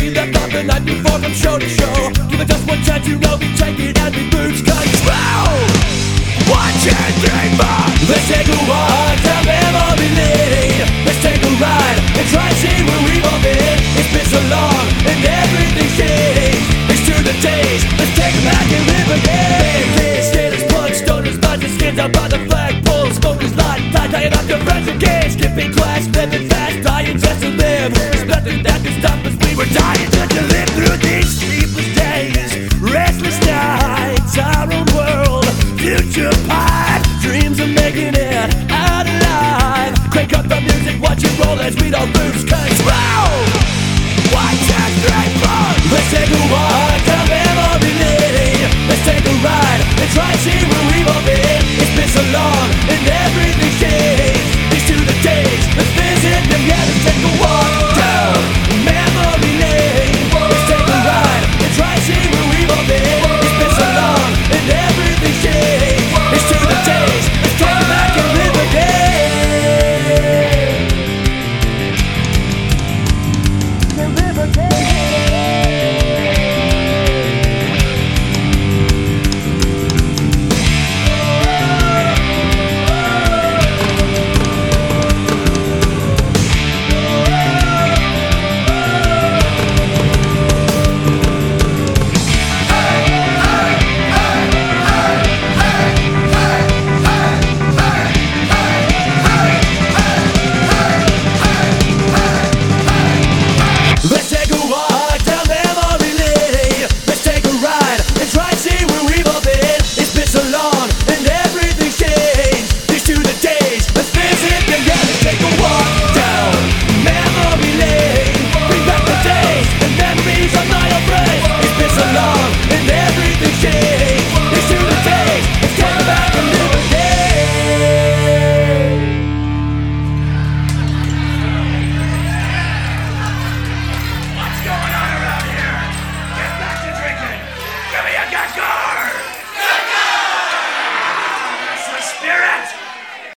we left off the night before from show to show. Give it just one chance, you know we take it and we lose control. Watch it, dream on. Let's take